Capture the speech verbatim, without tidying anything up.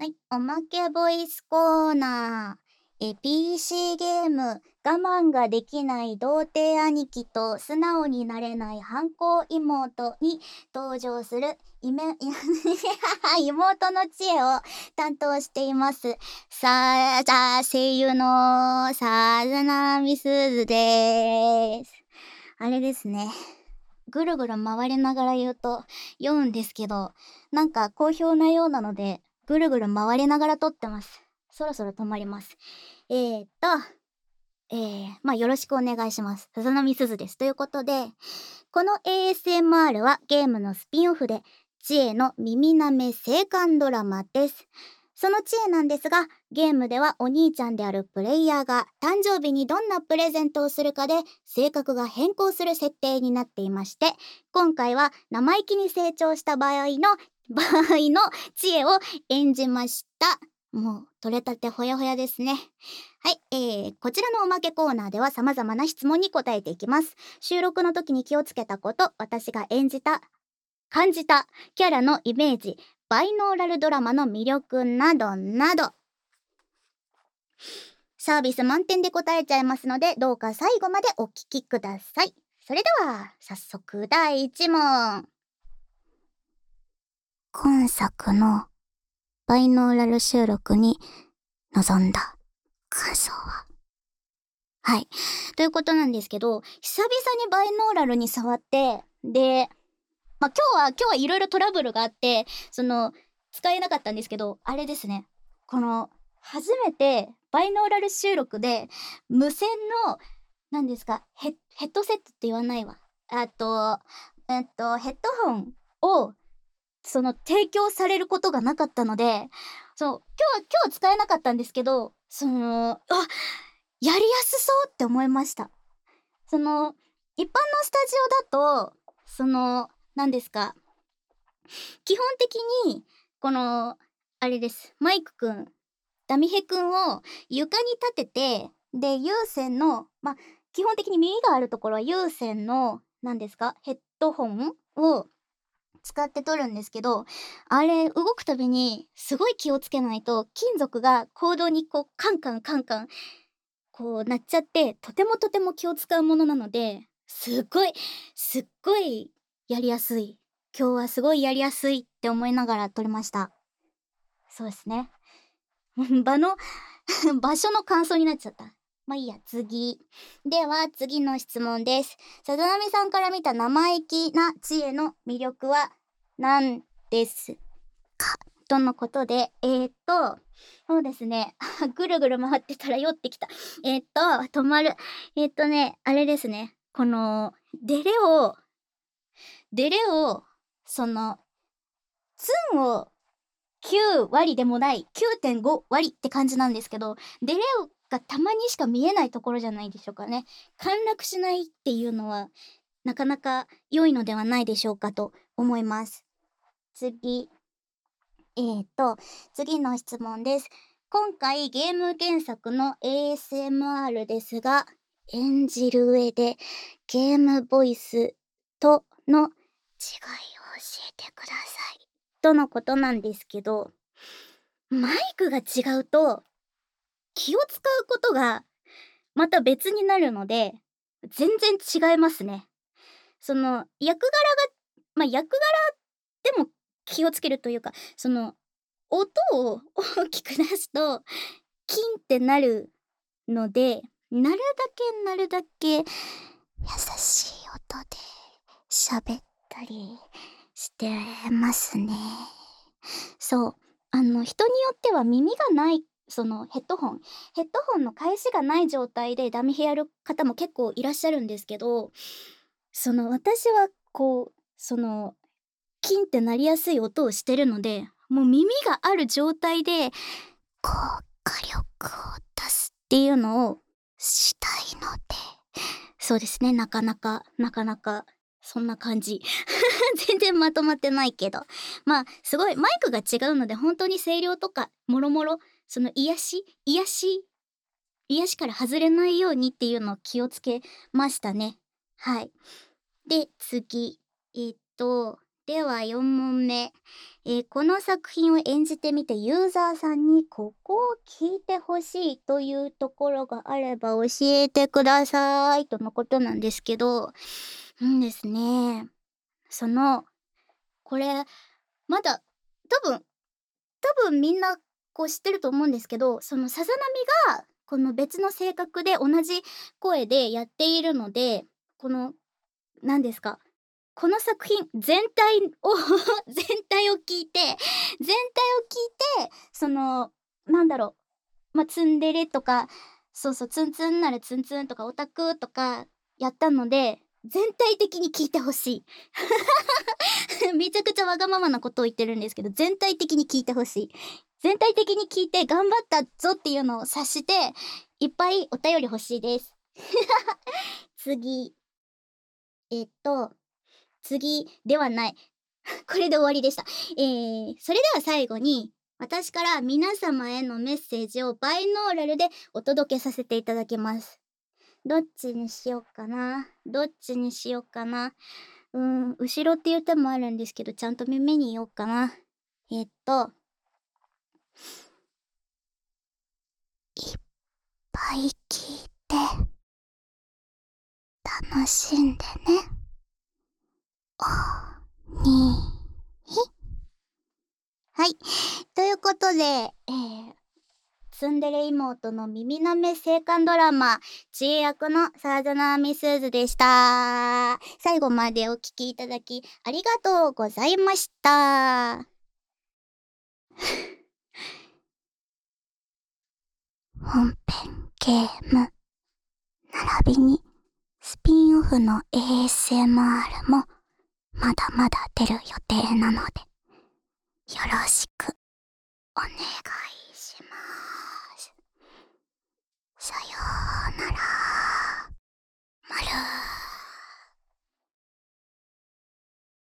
はい、おまけボイスコーナー。え、ピーシー ゲーム、我慢ができない童貞兄貴と素直になれない反抗妹に登場するイメ妹の知恵を担当しています。さあ、じゃあ、声優のさざなみすずです。あれですね。ぐるぐる回りながら言うと酔うんですけど、なんか好評なようなので、ぐるぐる回りながら撮ってます。そろそろ止まります。えーっと、えー、まあよろしくお願いします。さざなみすずです。ということで、この エーエスエムアール はゲームのスピンオフで、知恵の耳なめ生還ドラマです。その知恵なんですが、ゲームではお兄ちゃんであるプレイヤーが誕生日にどんなプレゼントをするかで性格が変更する設定になっていまして、今回は生意気に成長した場合の場合の知恵を演じました。もう取れたてほやほやですね。はい、えー、こちらのおまけコーナーでは様々な質問に答えていきます。収録の時に気をつけたこと、私が演じた感じたキャラのイメージ、バイノーラルドラマの魅力などなど、サービス満点で答えちゃいますので、どうか最後までお聞きください。それでは早速だいいち問。今作のバイノーラル収録に臨んだ感想は、はい。ということなんですけど、久々にバイノーラルに触って、で、まあ、今日は、今日はいろいろトラブルがあって、その、使えなかったんですけど、あれですね。この、初めてバイノーラル収録で、無線の、何ですか、ヘヘッドセットって言わないわ。あと、えっと、ヘッドホンを、その、提供されることがなかったので、そう、今日は今日使えなかったんですけど、その、あ、やりやすそうって思いました。その、一般のスタジオだと、その、何ですか、基本的に、この、あれです。マイクくん、ダミヘくんを床に立てて、で、有線の、ま、基本的に耳があるところは有線の、何ですか、ヘッドホンを使って撮るんですけど、あれ、動くたびにすごい気をつけないと、金属がコードにこう、カンカンカンカン、こうなっちゃって、とてもとても気を使うものなので、すっごい、すっごいやりやすい。今日はすごいやりやすいって思いながら撮りました。そうですね。場の場所の感想になっちゃった。まあいいや、次。では次の質問です。さざなみさんから見た生意気な知恵の魅力は何ですかとのことで、えーっと、そうですね。ぐるぐる回ってたら酔ってきた。えーっと、止まる。えーっとね、あれですね。この、デレを、デレを、その、ツンをきゅう割でもない、きゅうてんご割って感じなんですけど、デレオがたまにしか見えないところじゃないでしょうかね。陥落しないっていうのは、なかなか良いのではないでしょうかと思います。次。えーと、次の質問です。今回ゲーム原作の エーエスエムアール ですが、演じる上でゲームボイスとの違いを教えてください。とのことなんですけど、マイクが違うと気を使うことがまた別になるので、全然違いますね。その役柄が、まあ、役柄でも気をつけるというか、その音を大きく出すとキンってなるので、なるだけなるだけ優しい音で喋ったりしてますね。そう。あの、人によっては耳がない、そのヘッドホン、ヘッドホンの返しがない状態でダミヘやる方も結構いらっしゃるんですけど、その私はこう、その、キンってなりやすい音をしてるので、もう耳がある状態で、こう、火力を出すっていうのをしたいので、そうですね、なかなか、なかなか、そんな感じ。全然まとまってないけど。まあ、すごいマイクが違うので、本当に声量とか、もろもろ、その癒し癒し癒しから外れないようにっていうのを気をつけましたね。はい。で、次。えっと、 ではよん問目。えーこの作品を演じてみてユーザーさんにここを聞いてほしいというところがあれば教えてくださいとのことなんですけど、うんですね。その、これ、まだ、多分、多分みんなこう知ってると思うんですけど、そのさざ波がこの別の性格で同じ声でやっているので、この、何ですか、この作品全体を全体を聞いて全体を聞いて、その、なんだろう、ま、ツンデレとか、そうそう、ツンツンならツンツンとかオタクとかやったので、全体的に聞いてほしい。めちゃくちゃわがままなことを言ってるんですけど、全体的に聞いてほしい。全体的に聞いて頑張ったぞっていうのを察して、いっぱいお便り欲しいです。次。えっと、次ではない。これで終わりでした。えー、それでは最後に、私から皆様へのメッセージをバイノーラルでお届けさせていただきます。どっちにしようかな。どっちにしようかな。うーん、後ろっていう手もあるんですけど、ちゃんと耳に言おうかな。えっと、いっぱい聞いて、楽しんでね。おにひ。はい。ということで、えー、ツンデレ妹の耳なめ青函ドラマ、知恵役の沢田みすずでした。最後までお聞きいただきありがとうございました。本編ゲーム、並びにスピンオフの エーエスエムアール もまだまだ出る予定なので、よろしくお願いします。さよう。